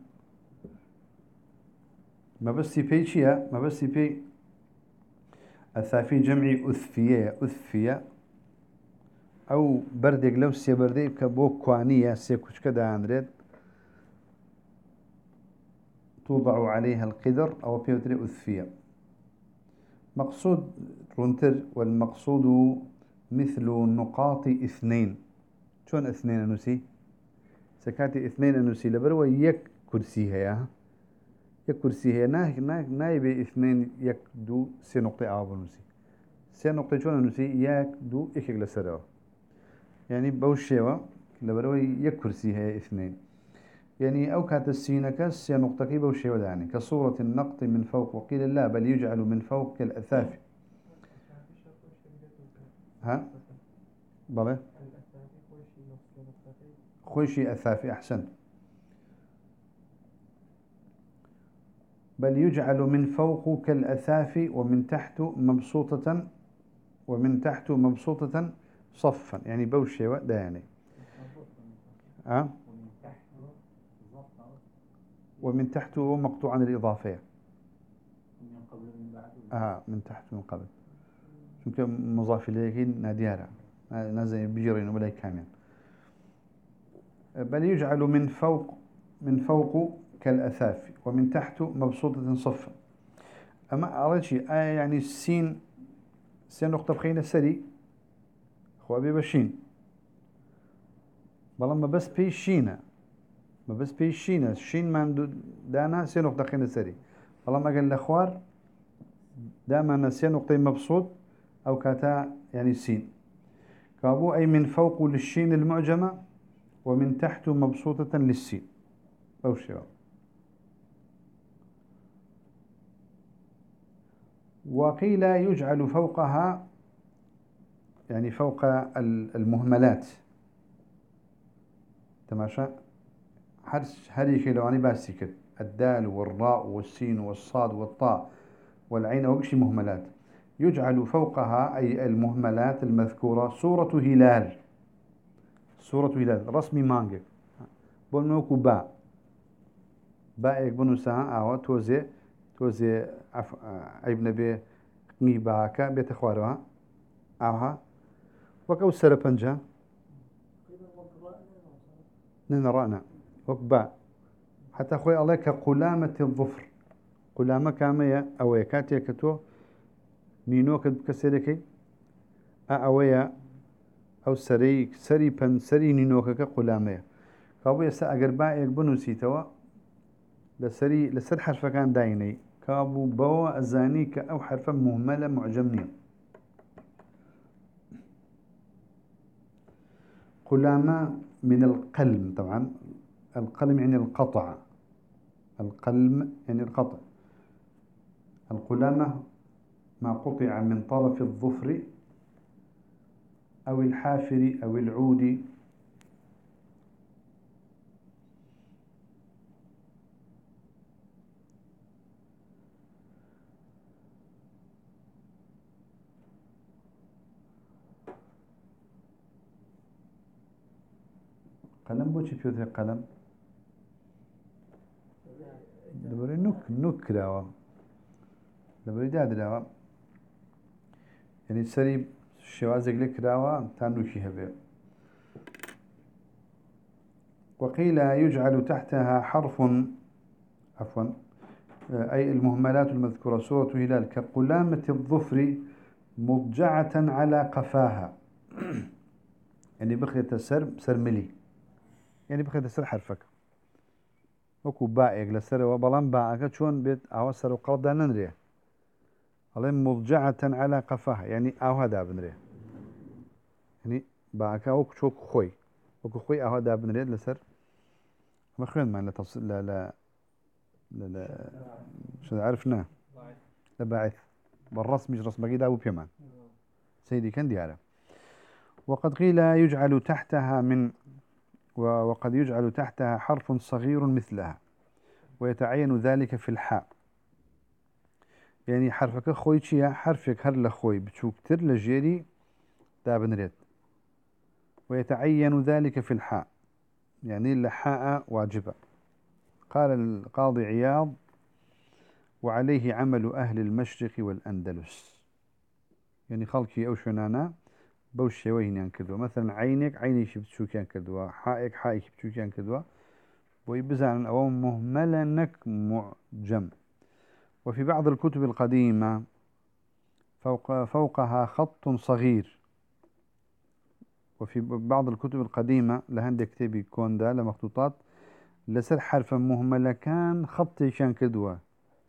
ما بس بيشيا ما بس بي أثافي جمعي أثفية أو بردك لو سيبردي كبو كوانية سيكوشكا دانريد توضع عليها القدر أو بيوتري أثفية. مقصود رونتر والمقصود مثل نقاط اثنين. شون اثنين أنوسي سكاتي اثنين أنوسي لبروا يك كرسي هي يك كرسي هي نايبي اثنين يك دو سي نقطة آب أنوسي سي نقطة شون أنوسي يك دو إكيك لسروا يعني بوشيوا لبروا يك كرسي هي اثنين. يعني أو كانت السين كس نقطة كيبة وشي وداني كصورة النقط من فوق، وقيل لا بل يجعل من فوق كالأثافي. ها بلى خوشي أثافي أحسن. بل يجعل من فوق كالأثافي ومن تحت مبسوطة صفا، يعني بوشي ودا يعني. ها ومن تحت مقطوع عن الإضافية. من تحت من قبل شو مضاف إليه ناديارة نازل بيجرين ولا كامل. بل يجعل من فوق كالأثاف ومن تحت مبسوطة صفا. أما أرجي يعني السين سين نقطة بخينا سري هو أبي بشين بلا ما بس بيشينا ما بس بيشينا الشين ما دانا سين نقطة خينا سري بلا ما قال الأخوار دائما سين نقطة مبسوط أو كاتا يعني سين كابو أي من فوق للشين المعجمة ومن تحت مبسوطة للسين أو شيء. وقيل يجعل فوقها يعني فوق المهملات تماشى هذه شيء لو أنا باسكت الدال والراء والسين والصاد والطاء والعين وقشي مهملات يجعل فوقها أي المهملات المذكورة صورة هلال رسمي مانجك بنوكو باء يكبنو ساعة أو توزي عيب نبي باكا بيتخواروها أوها وكو سرپنجا ننرأنا وكباء حتى أخوي الله كقلامة الظفر قلامة كامية أويا كاتيا كتو نينوك بكسيركي أويا أو سري بن سري نينوك كقلامة كابويا سأقر باء يكبنو سيتوا لسر حرف كان دايني كابو بوا أزانيك أو حرفا مهملة معجمني. قلامة من القلم طبعا القلم يعني القطع القلم يعني القطع. القلامة ما قطع من طرف الظفر أو الحافر أو العود. قلم بوشي فيه قلم دبري نك داوا دبري داد داوا يعني سري شوازق لك داوا تانوشي هبه. وقيل يجعل تحتها حرف عفوا أي المهملات المذكورة سورة هلال كقلامة الظفر مضجعة على قفاها يعني بخيت سرملي يعني بخيت سر حرفك وكو باء لسر وبلان باءك شون بيت أو سر وقرض ننريه عليهم مضجعة على قفاها يعني أو هذا بنريه يعني باءك وكو شوك خوي وكو خوي أو هذا بنريه لسر ما خير ما لا تصل لا شو عرفنا لباعث بالرسم مش رسم قيد أبو بيمان سيدي كان دياله. وقد قيل يجعل تحتها وقد يجعل تحتها حرف صغير مثلها ويتعين ذلك في الحاء يعني حرفك خوي شيا حرفك هر لخوي بتشوكتر لجيري دابنريت ويتعين ذلك في الحاء يعني اللحاء واجبة. قال القاضي عياض وعليه عمل أهل المشرق والأندلس يعني خلقي أو شنانا بوشي وين ينكدوا مثلا عيني شبتشوك ينكدوا حائك شبتشوك ينكدوا ويبزعن أو مهملة نك معجم. وفي بعض الكتب القديمة فوقها خط صغير. وفي بعض الكتب القديمة لهند كتابي كوندا لمخطوطات لسر حرفا مهملة كان خطي شان كدوا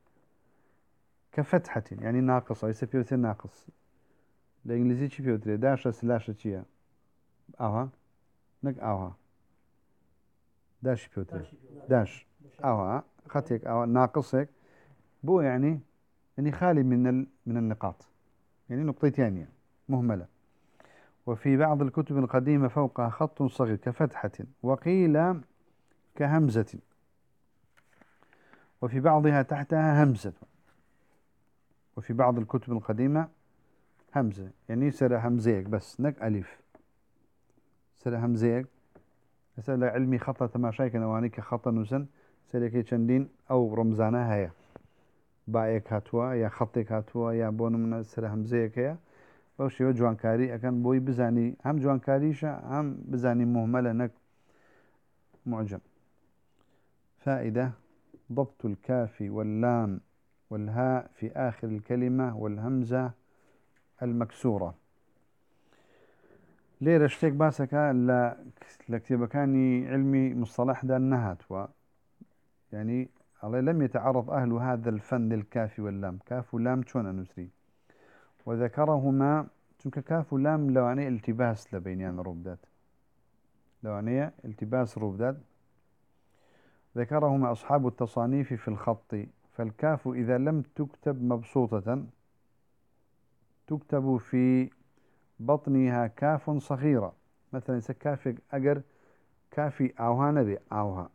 كفتحة يعني ناقصة يسفيوتي ناقص الإنجليزي شي فيوتري داشة سلاشة شيا أوها نك أوها داش بيوتر داش أو خطيك أو ناقصك بو يعني خالي من النقاط، يعني نقطة ثانية مهملة. وفي بعض الكتب القديمة فوقها خط صغير كفتحة، وقيل كهمزة، وفي بعضها تحتها همزة. وفي بعض الكتب القديمة همزة، يعني سر همزيك بس نك ألف سر همزيك. مثلا علمي خطة تماشاي كنوانيك خطة نوزن سركي چندين أو رمزانها هي بايك هاتوا يا خطك هاتوا يا بون من سر همزيك هي أو شيء جوانكاري أكن بوي بزاني هم جوانكاريشة هم بزاني مهملة نك معجم. فائدة: ضبط الكاف واللام والهاء في آخر الكلمة والهمزة المكسورة. ليه رشتك باسك لكتب كاني علمي مصطلح ده النهات يعني الله لم يتعرض أهل هذا الفن للكاف واللام. كاف ولام شون أنسري وذكرهما تلك كاف ولام لواني التباس لبينيان روبدات لواني التباس روبدات ذكرهما أصحاب التصانيف في الخط. فالكاف إذا لم تكتب مبسوطة تكتب في بطنها كاف صغيرة. مثلا كافي أجر كافي أوها نبي أوها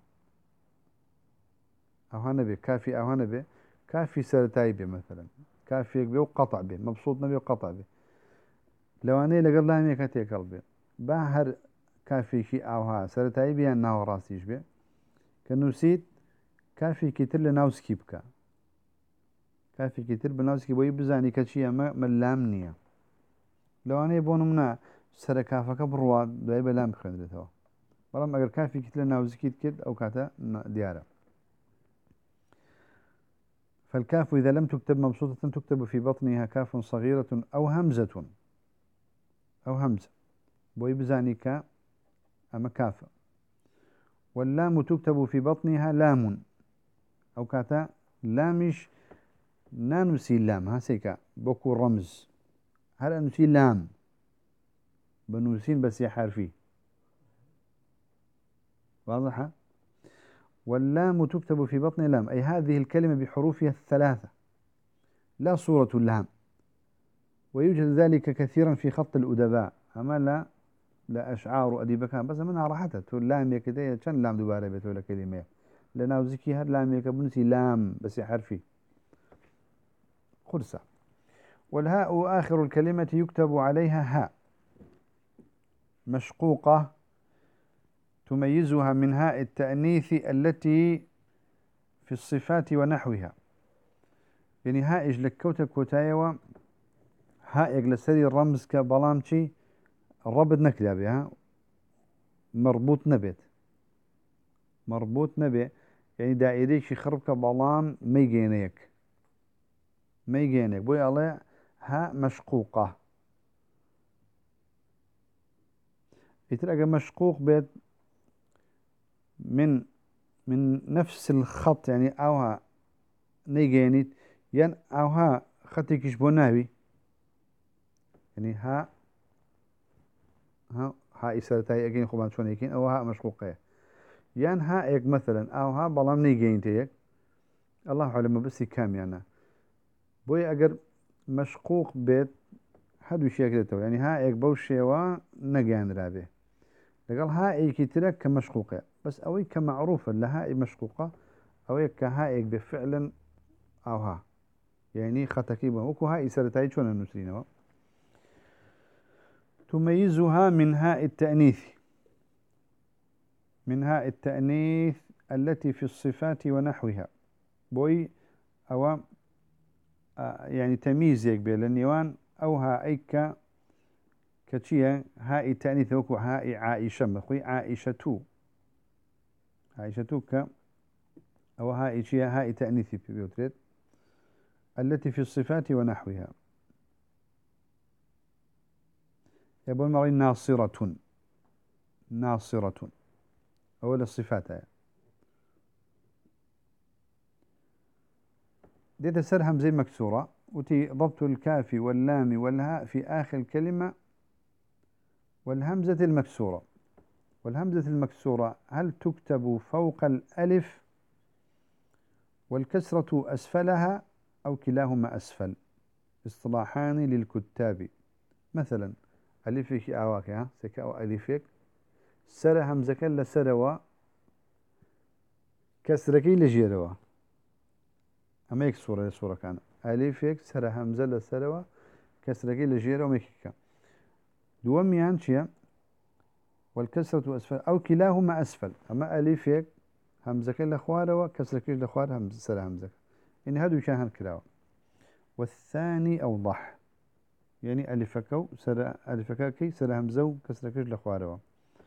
نبي كافي أوها نبي كافي سرتايبي مثلا كافي بي وقطع به مبسوط نبي وقطع به لو أنا لقل لها ميكتي قلبي باهر كافي شي أوها سرتايبي أنه راسيش به كنوسيت كافي كتير لناوسكي بكا كافي كتير بناوسكي بوي بزاني كتشي أما ملامنية لو أنا يبون منا سر كافك بروا دايب لام خندرتها بلام أجر كافي كتير لناوسكي كد أو كاتا ديارة. فالكاف إذا لم تكتب مبسوطة تكتب في بطنها كاف صغيرة أو همزة بوي بزانيكا أما كافة. واللام تكتب في بطنها لام أو كاتا لامش نانوسي لام هاسيكا بوكو رمز هل أنسي لام بنوسين بس حرفي واضحة. واللام تكتب في بطن لام أي هذه الكلمة بحروفها الثلاثة لا صورة اللام. ويوجد ذلك كثيرا في خط الأدباء أما لا أشعار أديبك بس منها راحتها اللام يكده كان لام دوباره بتقول كلمة لنا وزكي هاد لام يكبنسي لام بس حرفي خرسة. والهاء آخر الكلمة يكتب عليها هاء مشقوقة تميزها من هاء التأنيث التي في الصفات ونحوها. يعني هاء إجلك كوتا كوتايوة هاء يجلسري الرمز كبلامشي الربط نكلا بها مربوط نبي يعني دائري شي خربك بلام ميجينيك بوي الله هاء مشقوقة. يتلقى مشقوق بيت من نفس الخط يعني أوها نيجينيت ين أوها خطي كشبوناوي يعني ها إسرتاي أجين خبان شون يكين أو ها مشقوقة ين هاء مثلا أوها بلام نيجينتيك الله علم بس كام يعني بوي أجر مشقوق بيت حدو شيء كده يعني هاء بوشي ونجان رابه لقال هاء كتيرك كمشقوقة بس أوي كمعروفة لهاء مشقوقة أوي كهاء بفعلا أوها يعني خطكيبه وكو هاء سرتاي شون النسرين تميزها من هاء التأنيث التي في الصفات ونحوها بوي أو يعني تمييز يقبل النيوان أو هاء كتشيا هاء التأنيث وكو هاء عائشة مخوي عائشة ك أو هاء شيا هاء تأنيث بيوتريت التي في الصفات ونحوها يقول مرين ناصرة أول الصفات دي تسر همزة مكسورة وتي ضبط الكاف واللام والهاء في آخر الكلمة والهمزة المكسورة والهمزة المكسورة هل تكتب فوق الألف والكسرة أسفلها أو كلاهما أسفل؟ اصطلاحان للكتاب. مثلا ألفك أواك سك أو ألفك سر همزك لسروا كسركي لجيروا. أما يك صورة كان ألفك سر همزة لسروا كسركي لجيروا ميكك دوميان شيا والكسرة أسفل أو كلاهما أسفل. أما ألفك همزك لخواروا كسركي لخوار همزة سر همزك إن هذا كان هالكلاو. والثاني أوضح يعني ألفك سر ألفك كي سر همزة كسركي لخواروا.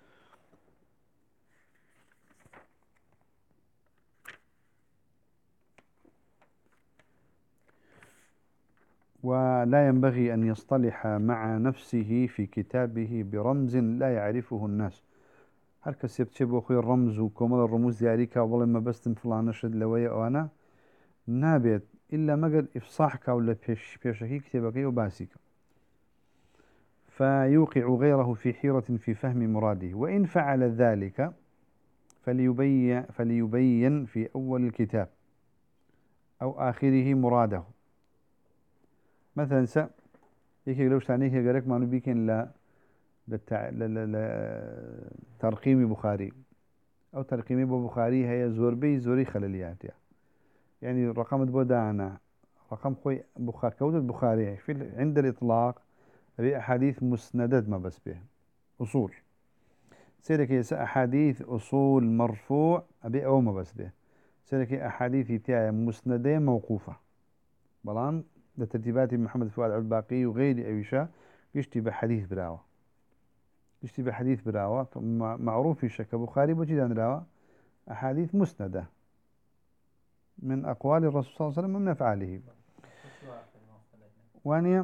ولا ينبغي أن يصطلح مع نفسه في كتابه برمز لا يعرفه الناس. هل كسبت أخوي الرمز وكمال الرموز ذلك والله ما بستم فلان نشد لويا وأنا نابت إلا ما قد إفصاحك ولا بيشكي كتابك وباسك فيوقع غيره في حيرة في فهم مراده. وإن فعل ذلك فليبين في أول الكتاب أو آخره مراده. مثلا يكي لو شتانيك يقرأك ما نبيكن ترقيم بخاري أو ترقيم بخاري هي زوري خلاليات يعني رقم بودانا رقم خوي كودة بخاري في عند الإطلاق أبي أحاديث مسندات ما بس به أصول سيرك يسا أحاديث أصول مرفوع أبي أو ما بس به سيرك أحاديث تاعي مسندة موقوفة بلان لترتيبات محمد فؤاد الباقي وغير أيشا يشتي حديث براوة يشتي حديث براوة معروف في شك بخاري بجدان راوة أحاديث مسندة من أقوال الرسول صلى الله عليه وسلم ومن أفعاله وانيا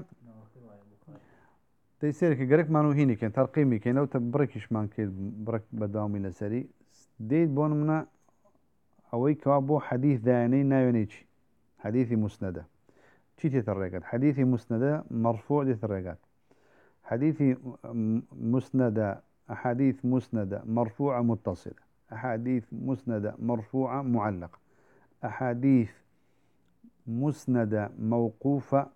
تيسيرك قريك مانو هيني كان ترقيمي كان لو تبركش مان كي برك بداومي لسري ديت بون منا أوي كوابو حديث داني نايونيتش حديثي مسندة شي تترقات حديثي مسندة مرفوع تترقات حديثي مسندة أحاديث مسندة مرفوعة متصلة أحاديث مسندة مرفوعة معلقة أحاديث مسندة موقوفة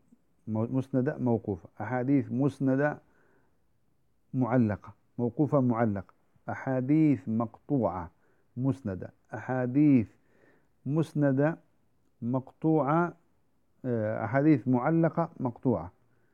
أحاديث مسندة معلقة موقوفة معلقة أحاديث مقطوعة مسندة أحاديث مسندة مقطوعة أحاديث معلقة مقطوعة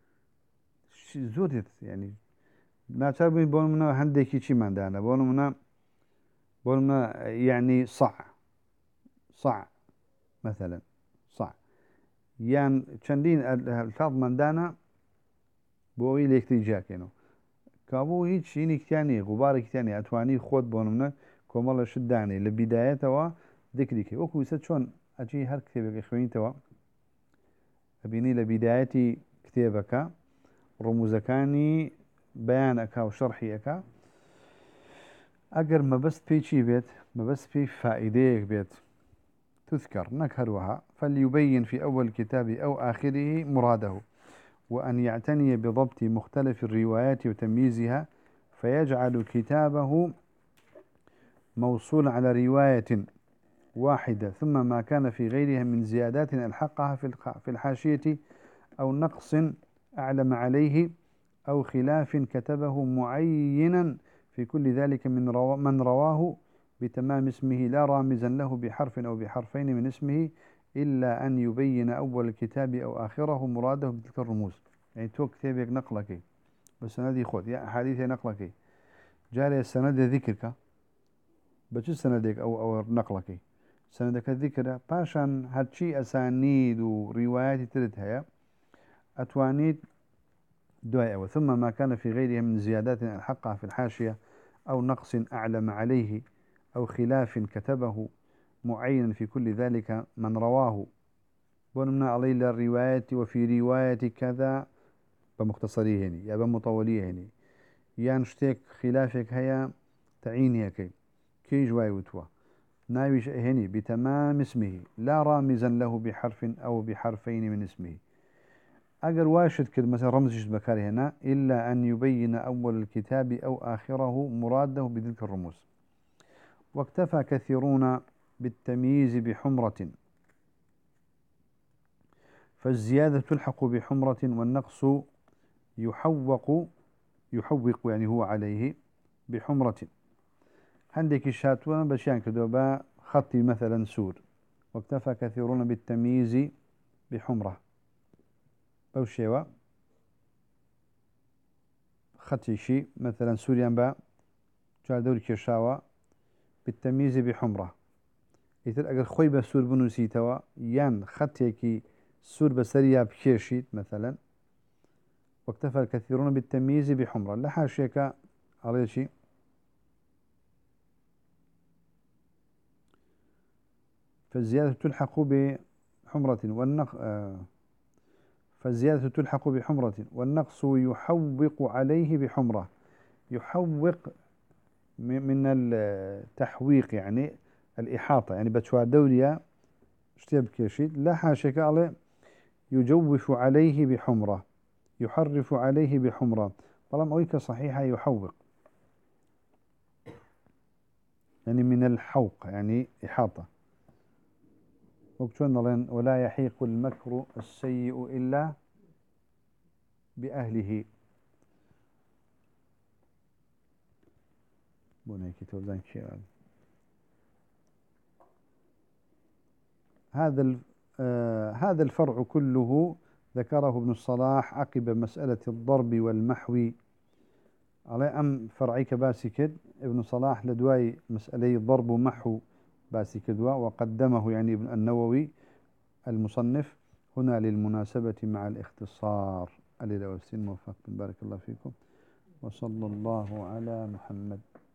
زودت يعني ناتشار بون منا هنديكي شي ما دانا بون منا يعني صع مثلا صع يعني چندين الفاظ من دانا بوي ليكتي جاكينو كابو هيك شيء كتاني غبار كتاني أتواني خود بونمنا كمال شداني لبداية توا ذكرك وكو شون أجي هر كتابك إخواني توا أبيني لبداية كتابك رموزكاني بيانك وشرحي أكا أجر ما بس في شيء بيت ما بس في فائدة بيت تذكر نكهروها فليبين في أول الكتاب أو آخره مراده وأن يعتني بضبط مختلف الروايات وتمييزها فيجعل كتابه موصول على رواية واحدة ثم ما كان في غيرها من زيادات ألحقها في الحاشية أو نقص أعلم عليه أو خلاف كتبه معينا في كل ذلك من رواه بتمام اسمه لا رامزا له بحرف أو بحرفين من اسمه إلا أن يبين أول الكتاب أو آخره مراده بتلك الرموز. يعني تو كتابك نقلك بس سندي خود يا أحاديث نقلك جاري السند ذكرك بس سندك أو نقلك سندك الذكر باشان هالشي أسانيد وروايات تردها أتوانيد دعاء ثم ما كان في غيرها من زيادات ألحقها في الحاشية أو نقص أعلم عليه أو خلاف كتبه معينا في كل ذلك من رواه ونمنا عليه الرواية وفي رواية كذا بمختصريه هني يا بمطوليه هني يعني شتيك خلافك هيا تعين هيك كي جواي وتوا ناويش هني بتمام اسمه لا رامزا له بحرف أو بحرفين من اسمه أجر واشد كده مثلا رمز بكاري هنا إلا أن يبين أول الكتاب أو آخره مراده بتلك الرموز. واكتفى كثيرون بالتمييز بحمرة، فالزيادة تلحق بحمرة والنقص يحوق، يحوق يعني هو عليه بحمرة. عندك الشاتوان بشيان كدوبا خطي مثلا سور، واكتفى كثيرون بالتمييز بحمرة بوشيوا خطي شي مثلا سوريان با جار دوري كشاوا بالتمييز بحمرة. إذا أجر خوي بسور بنوسيتوا يان خطيكي سور بسريا بكيشيت مثلا. واكتفى الكثيرون بالتمييز بحمرة لا حاشيك على شيء. فالزيادة تلحق بحمرة فالزيادة تلحق بحمرة والنقص يحوق عليه بحمرة. يحوق من التحويق يعني الإحاطة، يعني بتشوى دولية اشتيب كيشيد لا حاشك عليه. يجوف عليه بحمرة، يحرف عليه بحمرة. طالما أويك صحيحة يحوق يعني من الحوق يعني إحاطة. وكتون ولا يحيق المكر السيء إلا بأهله. بني كتاب ذنك شيئا. هذا الفرع كله ذكره ابن الصلاح عقب مسألة الضرب والمحو. على أم فرعيك باسكد ابن صلاح لدواي مسألة ضرب ومحو باسكدوا، وقدمه يعني ابن النووي المصنف هنا للمناسبة مع الاختصار. علي موفق بارك الله فيكم، وصلى الله على محمد.